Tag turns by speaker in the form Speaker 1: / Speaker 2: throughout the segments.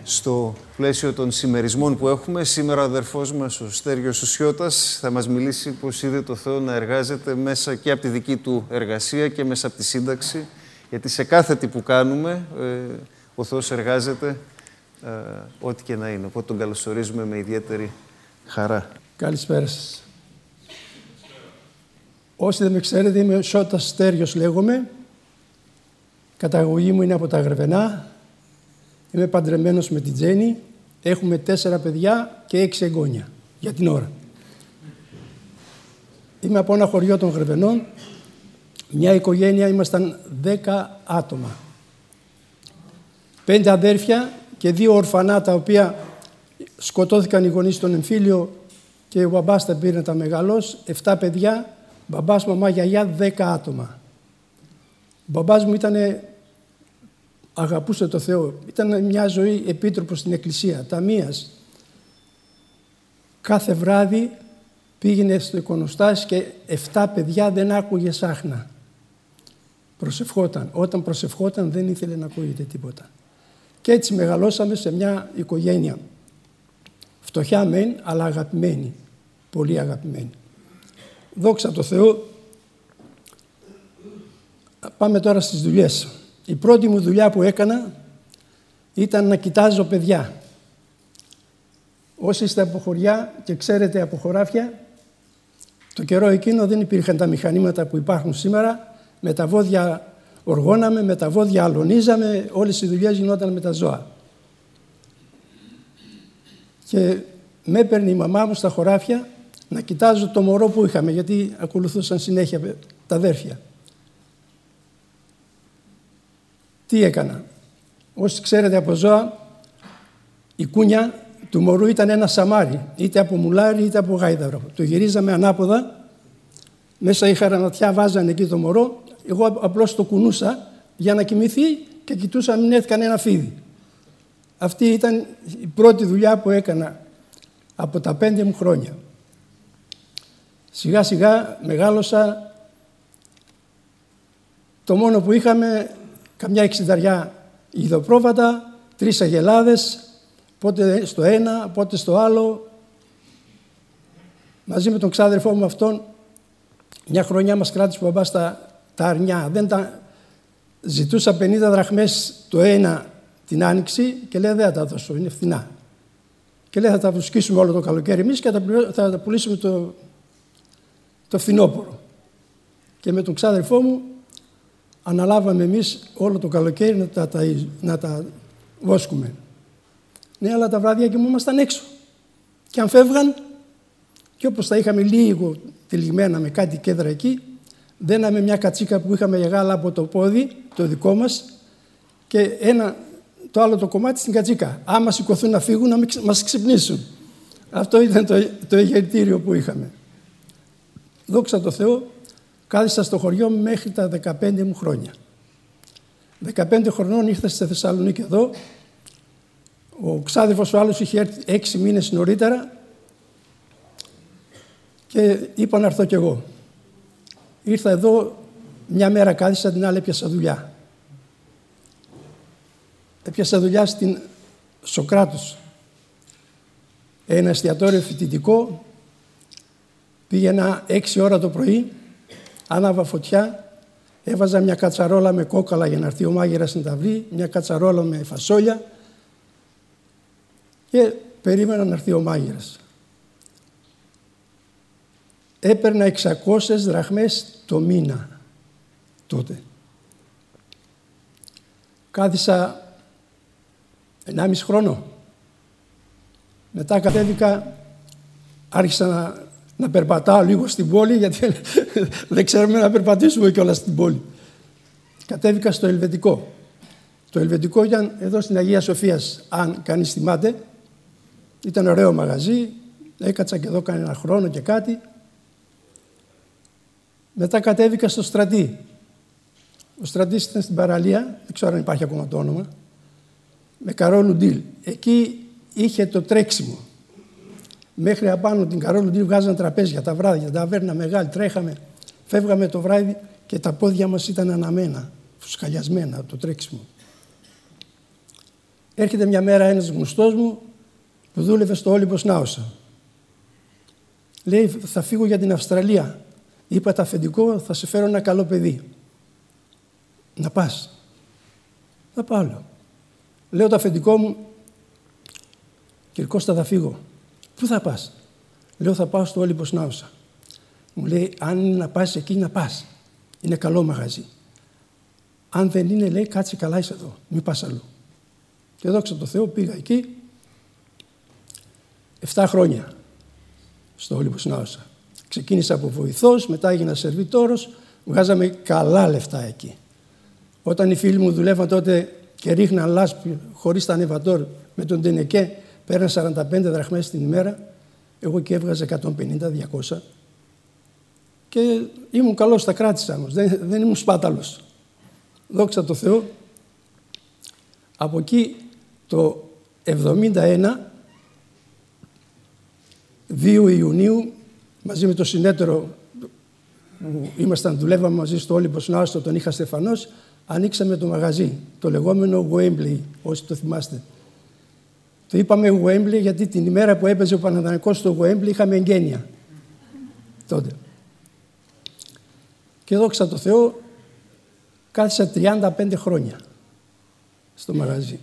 Speaker 1: Στο πλαίσιο των συμμερισμών που έχουμε, σήμερα ο αδερφός μας, ο Στέργιος Ουσιώτας, θα μας μιλήσει πώς είδε το Θεό να εργάζεται μέσα και από τη δική του εργασία και μέσα από τη σύνταξη, γιατί σε κάθε τι που κάνουμε ο Θεός εργάζεται ό,τι και να είναι. Οπότε τον καλωσορίζουμε με ιδιαίτερη χαρά.
Speaker 2: Καλησπέρα σας. Όσοι δεν με ξέρετε, είμαι ο Ουσιώτας Στέργιος λέγομαι. Καταγωγή μου είναι από τα Γρεβενά. Είμαι παντρεμένος με την Τζέννη. Έχουμε 4 παιδιά και 6 εγγόνια για την ώρα. Είμαι από ένα χωριό των Γρεβενών. Μια οικογένεια, ήμασταν 10 άτομα. 5 αδέρφια και 2 ορφανά, τα οποία σκοτώθηκαν οι γονείς στον εμφύλιο και ο μπαμπάς τα πήρε να τα μεγαλώσει. 7 παιδιά, μπαμπάς, μαμά, γιαγιά, 10 άτομα. Ο μπαμπάς μου αγαπούσε το Θεό. Ήταν μια ζωή επίτροπος στην εκκλησία, ταμείας. Κάθε βράδυ πήγαινε στο εικονοστάσι και 7 παιδιά δεν άκουγε σάχνα. Προσευχόταν. Όταν προσευχόταν δεν ήθελε να ακούγεται τίποτα. Και έτσι μεγαλώσαμε σε μια οικογένεια. Φτωχιά μεν, αλλά αγαπημένη. Πολύ αγαπημένη. Δόξα τω Θεώ. Πάμε τώρα στις δουλειές. Η πρώτη μου δουλειά που έκανα ήταν να κοιτάζω παιδιά. Όσοι είστε από χωριά και ξέρετε από χωράφια, το καιρό εκείνο δεν υπήρχαν τα μηχανήματα που υπάρχουν σήμερα. Με τα βόδια οργώναμε, με τα βόδια αλωνίζαμε, όλες οι δουλειές γινόταν με τα ζώα. Και με έπαιρνε η μαμά μου στα χωράφια να κοιτάζω το μωρό που είχαμε, γιατί ακολουθούσαν συνέχεια τα αδέρφια. Τι έκανα? Όσοι ξέρετε από ζώα, η κούνια του μωρού ήταν ένα σαμάρι, είτε από μουλάρι είτε από γάιδαρο. Το γυρίζαμε ανάποδα, μέσα η χαρανατιά βάζανε εκεί το μωρό, εγώ απλώς το κουνούσα για να κοιμηθεί και κοιτούσα μην έρθει κανένα φίδι. Αυτή ήταν η πρώτη δουλειά που έκανα από τα 5 μου χρόνια. Σιγά σιγά μεγάλωσα. Το μόνο που είχαμε, καμιά 60 ειδοπρόβατα, 3 αγελάδες, πότε στο ένα, πότε στο άλλο. Μαζί με τον ξάδερφό μου αυτόν, μια χρονιά μας κράτησε ο μπαμπάς τα αρνιά. Ζητούσα 50 δραχμές το ένα την άνοιξη και λέει δεν θα τα δώσω, είναι φθηνά. Και λέει θα τα βουσκίσουμε όλο το καλοκαίρι εμείς και θα τα πουλήσουμε το φθινόπωρο. Και με τον ξάδερφό μου αναλάβαμε εμείς όλο το καλοκαίρι να τα βόσκουμε. Ναι, αλλά τα βράδια κοιμούμασταν έξω. Και αν φεύγαν, και όπως τα είχαμε λίγο τυλιγμένα με κάτι κέντρα εκεί, δέναμε μια κατσίκα που είχαμε για γάλα από το πόδι, το δικό μας, και το άλλο το κομμάτι στην κατσίκα. Άμα σηκωθούν να φύγουν, να μην μας ξυπνήσουν. Αυτό ήταν το εγχειρητήριο που είχαμε. Δόξα τω Θεώ, κάθισα στο χωριό μέχρι τα 15 μου χρόνια. 15 χρονών ήρθα στη Θεσσαλονίκη εδώ. Ο ξάδερφος ο άλλος είχε έρθει 6 μήνες νωρίτερα και είπα να έρθω κι εγώ. Ήρθα εδώ, μια μέρα κάθισα, την άλλη έπιασα δουλειά. Έπιασα δουλειά στην Σοκράτους. Ένα εστιατόριο φοιτητικό. Πήγαινα 6 ώρα το πρωί, άναβα φωτιά, έβαζα μια κατσαρόλα με κόκαλα για να έρθει ο μάγειρας να τα βρει, μια κατσαρόλα με φασόλια και περίμενα να έρθει ο μάγειρας. Έπαιρνα 600 δραχμές το μήνα τότε. Κάθισα 1,5 χρόνο. Μετά κατέβηκα, άρχισα να περπατάω λίγο στην πόλη, γιατί δεν ξέρουμε να περπατήσουμε κιόλας στην πόλη. Κατέβηκα στο Ελβετικό. Το Ελβετικό ήταν εδώ στην Αγία Σοφίας, αν κανείς θυμάται. Ήταν ωραίο μαγαζί, έκατσα και εδώ κανένα χρόνο και κάτι. Μετά κατέβηκα στο Στρατή. Ο Στρατής ήταν στην παραλία, δεν ξέρω αν υπάρχει ακόμα το όνομα, με Καρόλου Ντίλ. Εκεί είχε το τρέξιμο. Μέχρι απάνω την Καρόλου Ντίλ βγάζαν τραπέζια τα βράδια, τα ταβέρνα μεγάλη, τρέχαμε, φεύγαμε το βράδυ και τα πόδια μας ήταν αναμένα, φουσκαλιασμένα από το τρέξιμο. Έρχεται μια μέρα ένας γνωστός μου που δούλευε στο Όλυμπος Νάωσα. Λέει, θα φύγω για την Αυστραλία. Είπα το αφεντικό, θα σε φέρω ένα καλό παιδί. Να πας. Θα πάω. Λέω το αφεντικό μου, κύριε Κώστα, θα φύγω. Πού θα πας? Λέω, θα πάω στο Όλυμπος Νάωσα. Μου λέει, αν είναι να πας εκεί, να πας. Είναι καλό μαγαζί. Αν δεν είναι, λέει, κάτσε καλά, είσαι εδώ. Μην πας αλλού. Και δόξα τω Θεώ, πήγα εκεί 7 χρόνια στο Όλυμπος Νάωσα. Ξεκίνησα από βοηθός, μετά έγινα σερβιτόρος, βγάζαμε καλά λεφτά εκεί. Όταν οι φίλοι μου δουλεύαν τότε και ρίχναν λάσπη χωρίς τα ανεβατόρ με τον Τενεκέ, παίρναν 45 δραχμές την ημέρα, εγώ και έβγαζα 150-200. Και ήμουν καλός, τα κράτησα όμως, δεν ήμουν σπάταλος. Δόξα τω Θεώ, από εκεί το 71, 2 Ιουνίου, μαζί με το συνέτερο που δουλεύαμε μαζί στο Όλυμπος Νάωσα, τον είχα Στεφανός, ανοίξαμε το μαγαζί, το λεγόμενο Wembley, όσοι το θυμάστε. Το είπαμε Wembley γιατί την ημέρα που έπαιζε ο Παναθηναϊκός στο Wembley είχαμε εγγένεια τότε. Και δόξα τω Θεώ, κάθισα 35 χρόνια στο μαγαζί.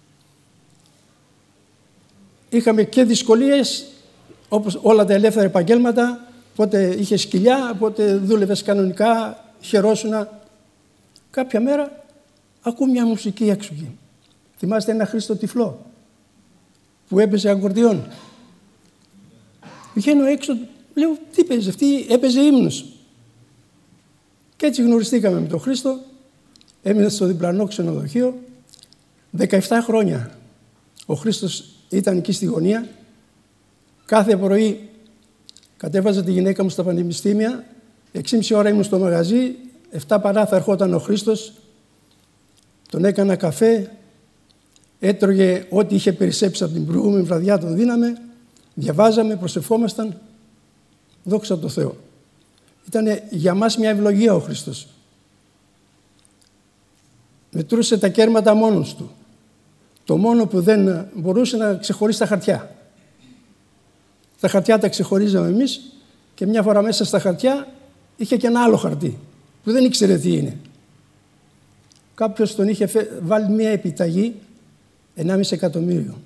Speaker 2: Είχαμε και δυσκολίες, όπως όλα τα ελεύθερα επαγγέλματα, πότε είχε σκυλιά, πότε δούλευες κανονικά, χαιρόσουνα. Κάποια μέρα ακούω μια μουσική έξω εκεί. Θυμάστε ένα Χρήστο τυφλό που έπαιζε ακορντιόν. Βγαίνω έξω, λέω, τι παίζει αυτή, έπαιζε ύμνους. Και έτσι γνωριστήκαμε με τον Χρήστο, έμεινε στο διπλανό ξενοδοχείο, 17 χρόνια. Ο Χρήστος ήταν εκεί στη γωνία, κάθε πρωί κατέβαζα τη γυναίκα μου στα πανεπιστήμια, 6,5 ώρα ήμουν στο μαγαζί, 7 παρά θα ερχόταν ο Χρήστος, τον έκανα καφέ, έτρωγε ό,τι είχε περισσέψει από την προηγούμενη βραδιά, τον δίναμε, διαβάζαμε, προσευχόμασταν, δόξα τω Θεώ. Ήταν για μας μια ευλογία ο Χριστός. Μετρούσε τα κέρματα μόνος του. Το μόνο που δεν μπορούσε να ξεχωρίσει τα χαρτιά. Τα χαρτιά τα ξεχωρίζαμε εμείς και μια φορά μέσα στα χαρτιά είχε και ένα άλλο χαρτί που δεν ήξερε τι είναι. Κάποιος τον είχε βάλει μια επιταγή 1,5 εκατομμύριο.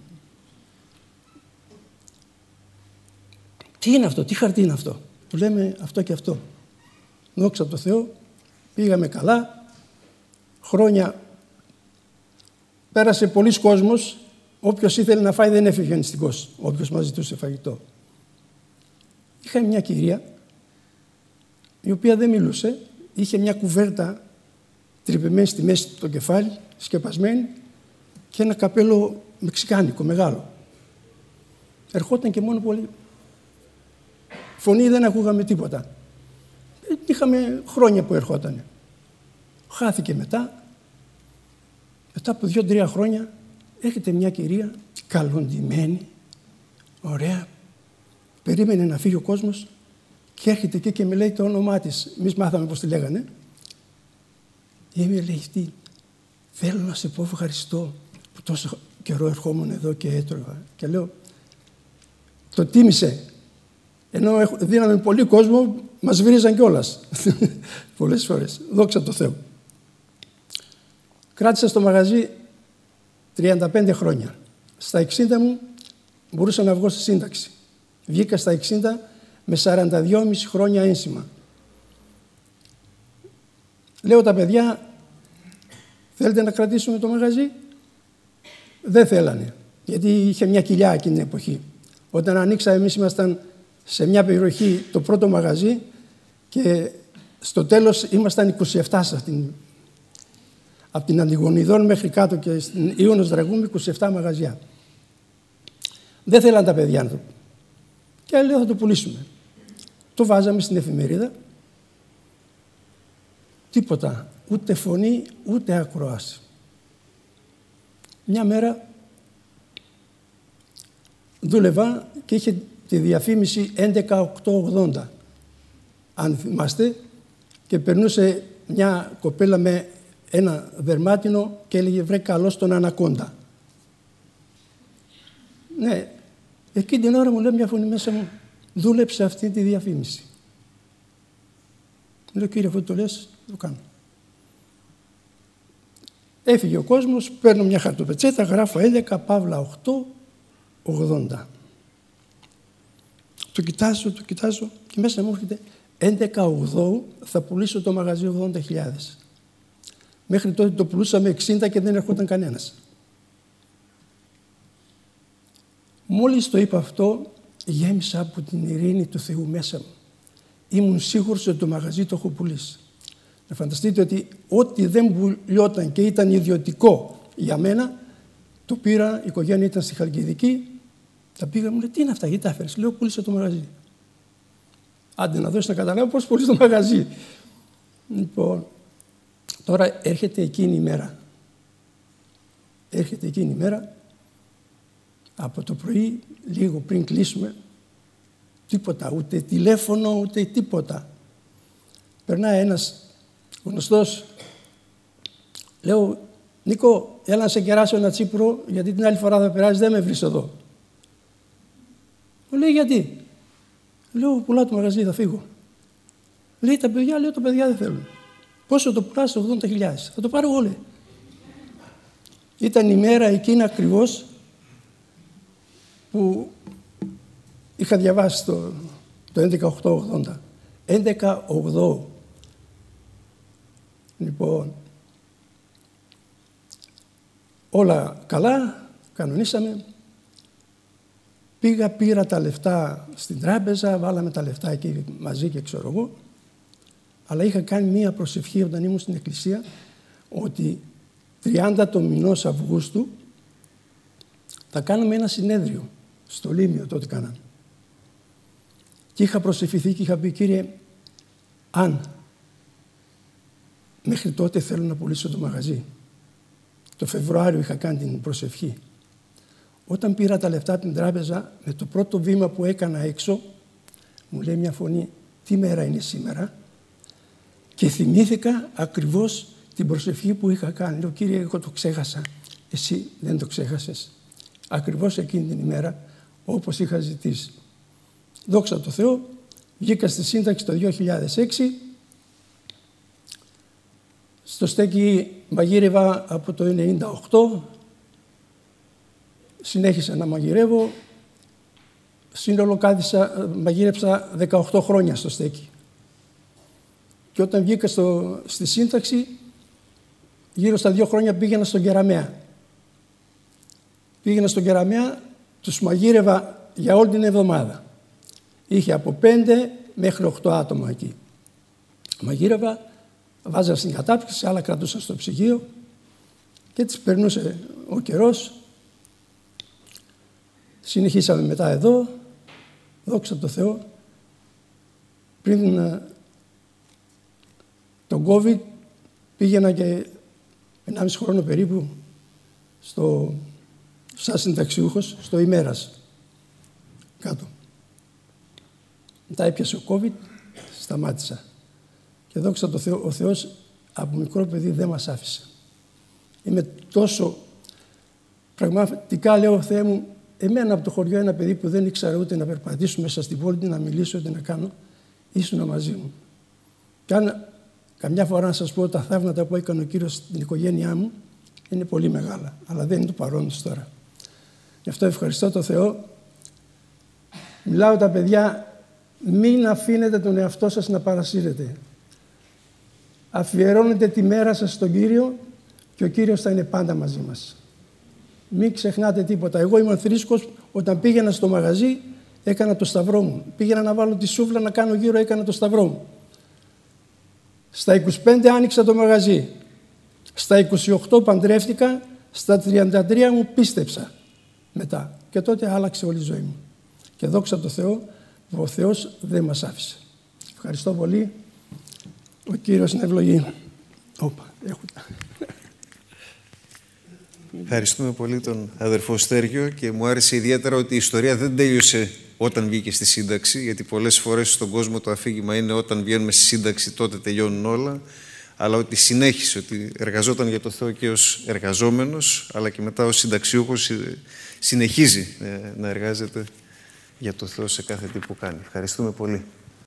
Speaker 2: Τι είναι αυτό, τι χαρτί είναι αυτό? Του λέμε αυτό και αυτό. Δόξα τω Θεώ, πήγαμε καλά, χρόνια πέρασε πολλοί κόσμος, όποιος ήθελε να φάει δεν έφυγε νηστικός, όποιος μας ζητούσε φαγητό. Είχα μια κυρία, η οποία δεν μιλούσε, είχε μια κουβέρτα τρυπημένη στη μέση το κεφάλι, σκεπασμένη και ένα καπέλο μεξικάνικο, μεγάλο. Ερχόταν και μόνο πολύ. Φωνή δεν ακούγαμε τίποτα. Είχαμε χρόνια που ερχόταν. Χάθηκε μετά. Μετά από 2-3 χρόνια έρχεται μια κυρία καλοντημένη, ωραία. Περίμενε να φύγει ο κόσμος και έρχεται εκεί και με λέει το όνομά της. Εμείς μάθαμε πώς τη λέγανε. Και με λέει αυτή, θέλω να σε πω ευχαριστώ που τόσο καιρό ερχόμουν εδώ και έτρωγα. Και λέω, το τίμησε. Ενώ δίναμε πολύ κόσμο, μας βρίζαν κιόλας. Πολλές φορές. Δόξα τω Θεώ. Κράτησα στο μαγαζί 35 χρόνια. Στα 60 μου μπορούσα να βγω στη σύνταξη. Βγήκα στα 60 με 42,5 χρόνια ένσημα. Λέω τα παιδιά, θέλετε να κρατήσουμε το μαγαζί? Δεν θέλανε, γιατί είχε μια κοιλιά εκείνη την εποχή. Όταν ανοίξα, εμείς ήμασταν σε μια περιοχή το πρώτο μαγαζί και στο τέλος ήμασταν 27 από την Αντιγονιδών μέχρι κάτω και στην Ιώνος Δραγούμη 27 μαγαζιά. Δεν θέλαν τα παιδιά να το. Και λέω θα το πουλήσουμε. Το βάζαμε στην εφημερίδα. Τίποτα. Ούτε φωνή, ούτε ακροάση. Μια μέρα δούλευα και είχε τη διαφήμιση 11.880, αν θυμάστε, και περνούσε μια κοπέλα με ένα δερμάτινο και έλεγε βρε καλώς τον Ανακόντα. Ναι, εκείνη την ώρα μου λέει μια φωνή μέσα μου, δούλεψε αυτή τη διαφήμιση. Λέω, κύριε, αφού το λες, το κάνω. Έφυγε ο κόσμος, παίρνω μια χαρτοπετσέτα, γράφω 11 Παύλα 8 80. Το κοιτάζω και μέσα μου έρχεται 11 θα πουλήσω το μαγαζί 80.000. Μέχρι τότε το πουλούσαμε 60 και δεν ερχόταν κανένας. Μόλις το είπα αυτό, γέμισα από την ειρήνη του Θεού μέσα μου. Ήμουν σίγουρος ότι το μαγαζί το έχω πουλήσει. Να φανταστείτε ότι ό,τι δεν πουλιόταν και ήταν ιδιωτικό για μένα, το πήρα, η οικογένεια ήταν στη Χαλκιδική, τα πήγα, μου λέει, τι είναι αυτά, γιατί τα έφερες? Λέω, πούλησα το μαγαζί. Άντε να δώσεις να καταλάβω πώς πουλήσει το μαγαζί. Λοιπόν, τώρα έρχεται εκείνη η μέρα. Έρχεται εκείνη η μέρα, από το πρωί, λίγο πριν κλείσουμε, τίποτα, ούτε τηλέφωνο, ούτε τίποτα. Περνάει ένας γνωστός, λέω, Νίκο, έλα να σε κεράσω ένα τσίπουρο, γιατί την άλλη φορά θα περάσεις, δεν με βρεις εδώ. Μου λέει, γιατί? Λέω, πουλάω το μαγαζί, θα φύγω. Λέει, τα παιδιά, λέω, τα παιδιά δεν θέλουν. Πόσο το πουλάς? 80.000. Θα το πάρω όλοι. Ήταν η μέρα εκείνη ακριβώς που είχα διαβάσει το 11.880. 11.8. Λοιπόν, όλα καλά, κανονίσαμε. Πήγα, πήρα τα λεφτά στην τράπεζα, βάλαμε τα λεφτά εκεί μαζί και ξέρω εγώ. Αλλά είχα κάνει μία προσευχή όταν ήμουν στην εκκλησία, ότι 30 το μηνός Αυγούστου θα κάνουμε ένα συνέδριο στο Λίμιο, τότε κάναμε. Και είχα προσευχηθεί και είχα πει, Κύριε, αν μέχρι τότε θέλω να πουλήσω το μαγαζί. Το Φεβρουάριο είχα κάνει την προσευχή. Όταν πήρα τα λεφτά από την τράπεζα, με το πρώτο βήμα που έκανα έξω, μου λέει μια φωνή, τι μέρα είναι σήμερα? Και θυμήθηκα ακριβώς την προσευχή που είχα κάνει. Λέω, Κύριε, εγώ το ξέχασα. Εσύ δεν το ξέχασες. Ακριβώς εκείνη την ημέρα, όπως είχα ζητήσει. Δόξα τω Θεώ, βγήκα στη σύνταξη το 2006. Στο στέκι μαγείρευα από το 1998. Συνέχισα να μαγειρεύω. Σύνολο μαγείρεψα 18 χρόνια στο στέκι. Και όταν βγήκα στη σύνταξη, γύρω στα 2 χρόνια πήγαινα στον Κεραμαία. Πήγαινα στον Κεραμαία, τους μαγείρευα για όλη την εβδομάδα. Είχε από 5 μέχρι 8 άτομα εκεί. Μαγείρευα, βάζα στην κατάψυξη, άλλα κρατούσα στο ψυγείο και έτσι περνούσε ο καιρός. Συνεχίσαμε μετά εδώ, δόξα τω Θεώ. Πριν τον COVID πήγαινα και 1,5 χρόνο περίπου σαν συνταξιούχος στο ημέρας κάτω. Μετά έπιασε ο COVID, σταμάτησα. Και δόξα τω Θεώ, ο Θεός από μικρό παιδί δεν μας άφησε. Είμαι τόσο, πραγματικά λέω, Θεέ μου, εμένα από το χωριό ένα παιδί που δεν ήξερα ούτε να περπατήσω μέσα στην πόλη, να μιλήσω, ούτε να κάνω, ήσουν μαζί μου. Και αν καμιά φορά να σας πω τα θαύματα που έκανε ο Κύριος στην οικογένειά μου, είναι πολύ μεγάλα, αλλά δεν είναι του παρόντος τώρα. Γι' αυτό ευχαριστώ τον Θεό. Μιλάω τα παιδιά, μην αφήνετε τον εαυτό σας να παρασύρετε. Αφιερώνετε τη μέρα σας στον Κύριο και ο Κύριος θα είναι πάντα μαζί μας. Μην ξεχνάτε τίποτα. Εγώ ήμουν θρήσκος, όταν πήγαινα στο μαγαζί έκανα το σταυρό μου. Πήγαινα να βάλω τη σούβλα να κάνω γύρω, έκανα το σταυρό μου. Στα 25 άνοιξα το μαγαζί. Στα 28 παντρεύτηκα, στα 33 μου πίστεψα μετά. Και τότε άλλαξε όλη η ζωή μου. Και δόξα τω Θεώ που ο Θεός δεν μας άφησε. Ευχαριστώ πολύ. Ο Κύριος είναι ευλογή.
Speaker 1: Ευχαριστούμε πολύ τον αδερφό Στέργιο και μου άρεσε ιδιαίτερα ότι η ιστορία δεν τέλειωσε όταν βγήκε στη σύνταξη, γιατί πολλές φορές στον κόσμο το αφήγημα είναι όταν βγαίνουμε στη σύνταξη τότε τελειώνουν όλα, αλλά ότι συνέχισε, ότι εργαζόταν για το Θεό και ως εργαζόμενος, αλλά και μετά ως συνταξιούχος συνεχίζει να εργάζεται για το Θεό σε κάθε τι που κάνει. Ευχαριστούμε πολύ.